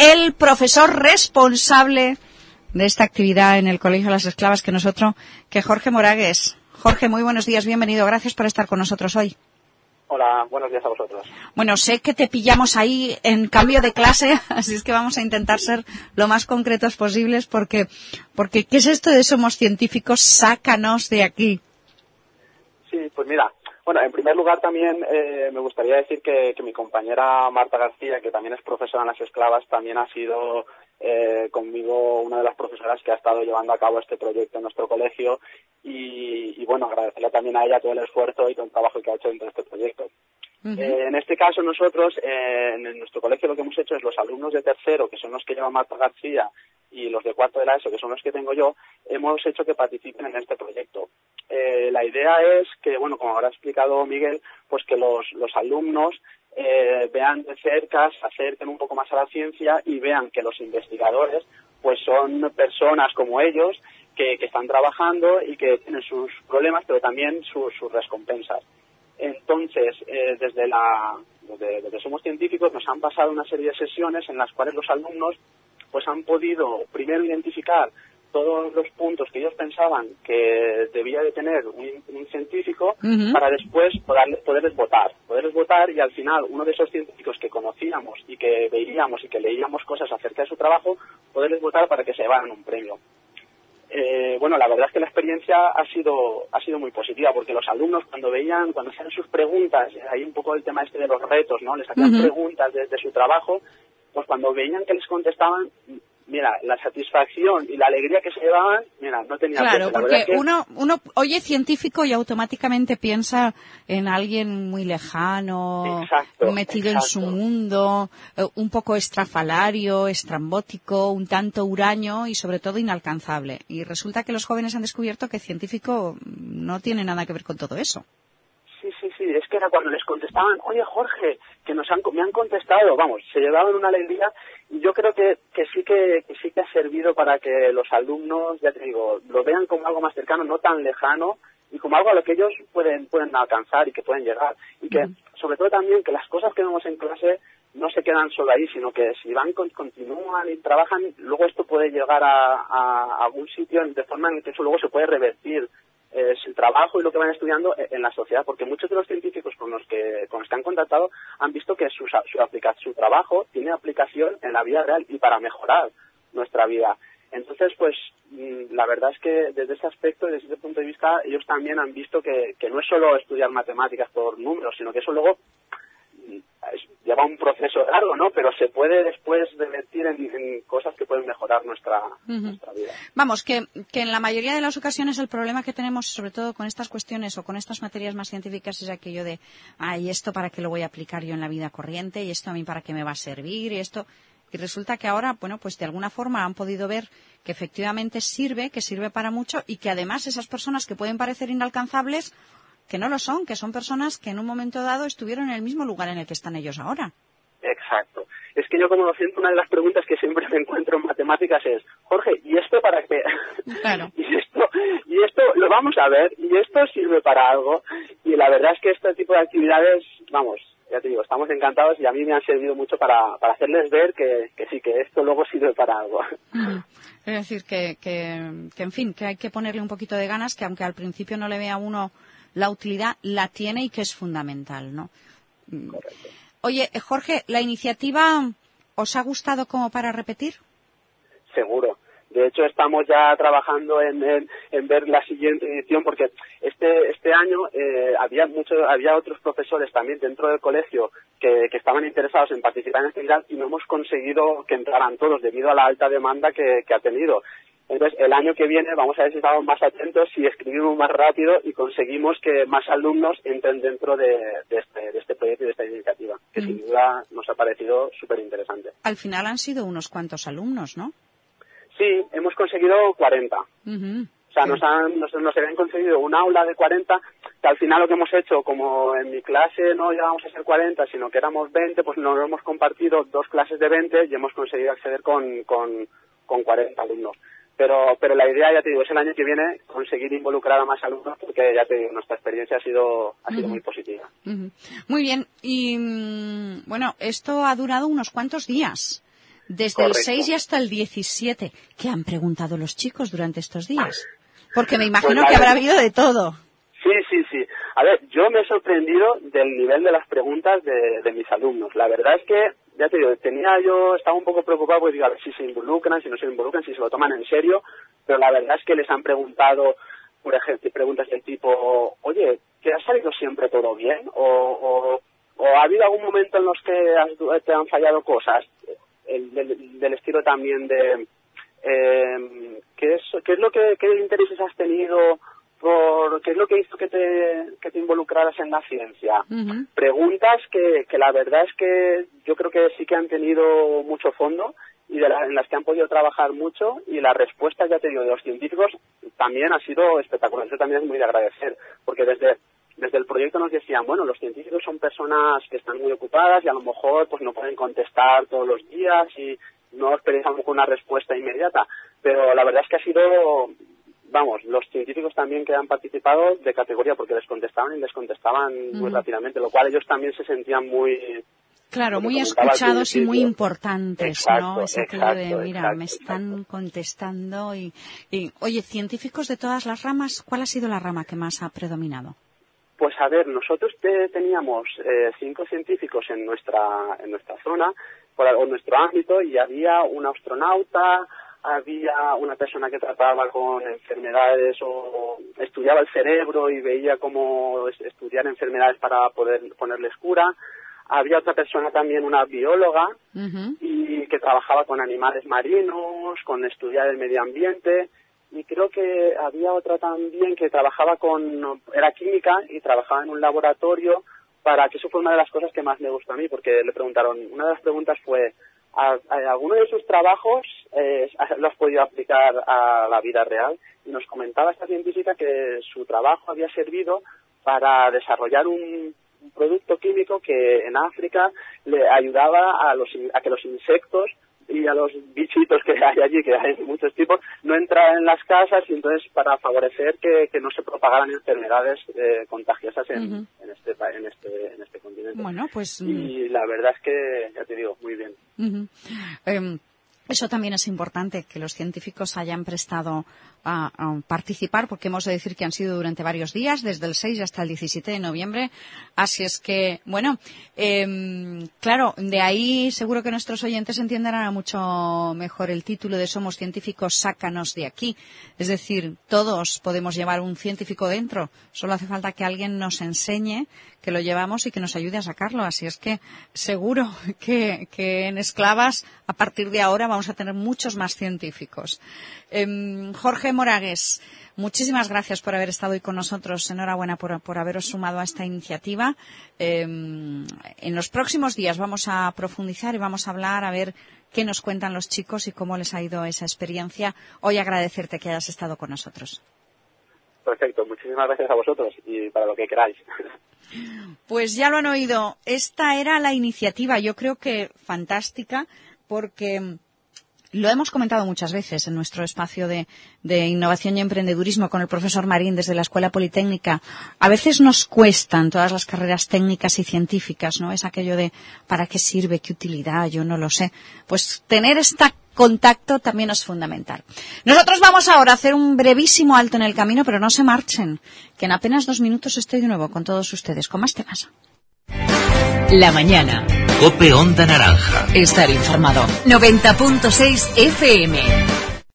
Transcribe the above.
el profesor responsable de esta actividad en el Colegio de las Esclavas, que nosotros, que Jorge Moragues. Jorge, muy buenos días, bienvenido, gracias por estar con nosotros hoy. Hola, buenos días a vosotros. Bueno, sé que te pillamos ahí en cambio de clase, así es que vamos a intentar ser lo más concretos posibles porque ¿qué es esto de somos científicos? Sácanos de aquí. Sí, pues mira, bueno, en primer lugar también me gustaría decir que mi compañera Marta García, que también es profesora en las Esclavas, también ha sido conmigo una de las profesoras que ha estado llevando a cabo este proyecto en nuestro colegio y bueno, agradecerle también a ella todo el esfuerzo y todo el trabajo que ha hecho dentro de este proyecto. En este caso nosotros, en nuestro colegio lo que hemos hecho es los alumnos de tercero, que son los que lleva Marta García, y los de cuarto de la ESO, que son los que tengo yo, hemos hecho que participen en este proyecto. La idea es que, bueno, como habrá explicado Miguel, pues que los alumnos vean de cerca, se acerquen un poco más a la ciencia y vean que los investigadores pues son personas como ellos que están trabajando y que tienen sus problemas, pero también sus recompensas. Entonces, desde Somos Científicos nos han pasado una serie de sesiones en las cuales los alumnos pues han podido primero identificar todos los puntos que ellos pensaban que debía de tener un científico para después poderles votar y al final uno de esos científicos que conocíamos y que veíamos y que leíamos cosas acerca de su trabajo, poderles votar para que se llevaran un premio. Bueno, la verdad es que la experiencia ha sido muy positiva porque los alumnos cuando hacían sus preguntas, ahí un poco el tema este de los retos, ¿no? Les hacían preguntas de su trabajo, pues cuando veían que les contestaban, mira, la satisfacción y la alegría que se llevaban, mira, no tenía Claro, precio. porque uno oye científico y automáticamente piensa en alguien muy lejano, metido en su mundo, un poco estrafalario, estrambótico, un tanto huraño y sobre todo inalcanzable. Y resulta que los jóvenes han descubierto que científico no tiene nada que ver con todo eso. Sí, es que era cuando les contestaban, oye Jorge, que me han contestado, vamos, se llevaban una alegría y yo creo que sí que ha servido para que los alumnos, ya te digo, lo vean como algo más cercano, no tan lejano y como algo a lo que ellos pueden alcanzar y que pueden llegar. Y que, sobre todo también, que las cosas que vemos en clase no se quedan solo ahí, sino que si continúan y trabajan, luego esto puede llegar a algún sitio de forma en que eso luego se puede revertir el trabajo y lo que van estudiando en la sociedad, porque muchos de los científicos con los que han contactado han visto que su trabajo tiene aplicación en la vida real y para mejorar nuestra vida. Entonces, pues, la verdad es que desde ese aspecto, desde ese punto de vista, ellos también han visto que no es solo estudiar matemáticas por números, sino que eso luego lleva un proceso largo, ¿no? Pero se puede después revertir en cosas que pueden mejorar nuestra vida. Vamos, que en la mayoría de las ocasiones el problema que tenemos, sobre todo con estas cuestiones o con estas materias más científicas, es aquello de, ¿y esto para qué lo voy a aplicar yo en la vida corriente? ¿Y esto a mí para qué me va a servir? Y resulta que ahora, bueno, pues de alguna forma han podido ver que efectivamente que sirve para mucho y que además esas personas que pueden parecer inalcanzables, que no lo son, que son personas que en un momento dado estuvieron en el mismo lugar en el que están ellos ahora. Exacto. Es que yo como docente una de las preguntas que siempre me encuentro en matemáticas es, Jorge, ¿y esto para qué? Claro. y esto lo vamos a ver, y esto sirve para algo. Y la verdad es que este tipo de actividades, vamos, ya te digo, estamos encantados y a mí me han servido mucho para hacerles ver que sí, que esto luego sirve para algo. Es decir, que en fin, que hay que ponerle un poquito de ganas, que aunque al principio no le vea uno la utilidad, la tiene y que es fundamental, ¿no? Correcto. Oye, Jorge, ¿la iniciativa os ha gustado como para repetir? Seguro. De hecho, estamos ya trabajando en ver la siguiente edición, porque este año había otros profesores también dentro del colegio que estaban interesados en participar en esta actividad y no hemos conseguido que entraran todos debido a la alta demanda que ha tenido. Entonces, el año que viene vamos a ver si estamos más atentos, si escribimos más rápido y conseguimos que más alumnos entren dentro de este proyecto y de esta iniciativa, que sin duda nos ha parecido súper interesante. Al final han sido unos cuantos alumnos, ¿no? Sí, hemos conseguido 40. O sea, nos habían conseguido un aula de 40, que al final lo que hemos hecho, como en mi clase no llegamos a ser 40, sino que éramos 20, pues nos hemos compartido 2 clases de 20 y hemos conseguido acceder con 40 alumnos. Pero la idea, ya te digo, es el año que viene conseguir involucrar a más alumnos porque, ya te digo, nuestra experiencia ha sido muy positiva. Muy bien. Y, bueno, esto ha durado unos cuantos días. desde el 6 y hasta el 17. ¿Qué han preguntado los chicos durante estos días? Porque me imagino que habrá habido de todo. Sí. A ver, yo me he sorprendido del nivel de las preguntas de mis alumnos. La verdad es que, ya te digo, estaba un poco preocupado porque digo, a ver si se involucran, si no se involucran, si se lo toman en serio, pero la verdad es que les han preguntado, por ejemplo, preguntas del tipo, oye, ¿te ha salido siempre todo bien? ¿O ha habido algún momento en los que te han fallado cosas? Del estilo también de, ¿qué intereses has tenido? ¿Qué es lo que hizo que te involucraras en la ciencia? Uh-huh. Preguntas que la verdad es que yo creo que sí que han tenido mucho fondo y en las que han podido trabajar mucho, y las respuestas, ya te digo, de los científicos también ha sido espectacular. Eso también es muy de agradecer, porque desde el proyecto nos decían, bueno, los científicos son personas que están muy ocupadas y a lo mejor pues no pueden contestar todos los días y no esperéis a lo mejor una respuesta inmediata, pero la verdad es que ha sido... Vamos, los científicos también que han participado de categoría, porque les contestaban muy rápidamente, lo cual ellos también se sentían muy... Claro, muy escuchados y muy importantes, exacto, ¿no? Es aquello de, mira, me están contestando y... Oye, científicos de todas las ramas, ¿cuál ha sido la rama que más ha predominado? Pues a ver, nosotros teníamos 5 científicos en nuestra zona, o nuestro ámbito, y había un astronauta, había una persona que trataba con enfermedades o estudiaba el cerebro y veía cómo estudiar enfermedades para poder ponerles cura. Había otra persona también, una bióloga, uh-huh, y que trabajaba con animales marinos, con estudiar el medio ambiente. Y creo que había otra también que era química y trabajaba en un laboratorio, que eso fue una de las cosas que más me gustó a mí, porque le preguntaron, una de las preguntas fue, ¿alguno de sus trabajos lo has podido aplicar a la vida real? Y nos comentaba esta científica que su trabajo había servido para desarrollar un producto químico que en África le ayudaba a que los insectos y a los bichitos que hay allí, que hay muchos tipos, no entraran en las casas, y entonces para favorecer que no se propagaran enfermedades contagiosas en este continente. Bueno, pues... Y la verdad es que, ya te digo, muy bien. Uh-huh. Eso también es importante, que los científicos hayan prestado a participar, porque hemos de decir que han sido durante varios días, desde el 6 hasta el 17 de noviembre. Así es que, bueno, claro, de ahí seguro que nuestros oyentes entenderán mucho mejor el título de Somos Científicos, sácanos de aquí. Es decir, todos podemos llevar un científico dentro, solo hace falta que alguien nos enseñe que lo llevamos y que nos ayude a sacarlo. Así es que seguro que en Esclavas, a partir de ahora, vamos a tener muchos más científicos. Jorge Moragues, muchísimas gracias por haber estado hoy con nosotros. Enhorabuena por haberos sumado a esta iniciativa. En los próximos días vamos a profundizar y vamos a hablar, a ver qué nos cuentan los chicos y cómo les ha ido esa experiencia. Hoy agradecerte que hayas estado con nosotros. Perfecto, muchísimas gracias a vosotros y para lo que queráis. Pues ya lo han oído. Esta era la iniciativa, yo creo que fantástica, porque lo hemos comentado muchas veces en nuestro espacio de innovación y emprendedurismo con el profesor Marín desde la Escuela Politécnica. A veces nos cuestan todas las carreras técnicas y científicas, ¿no? Es aquello de ¿para qué sirve? ¿Qué utilidad? Yo no lo sé. Pues tener contacto también es fundamental. Nosotros vamos ahora a hacer un brevísimo alto en el camino, pero no se marchen, que en apenas 2 minutos estoy de nuevo con todos ustedes, con más temas. La mañana. COPE Onda Naranja. Estar informado. 90.6 FM.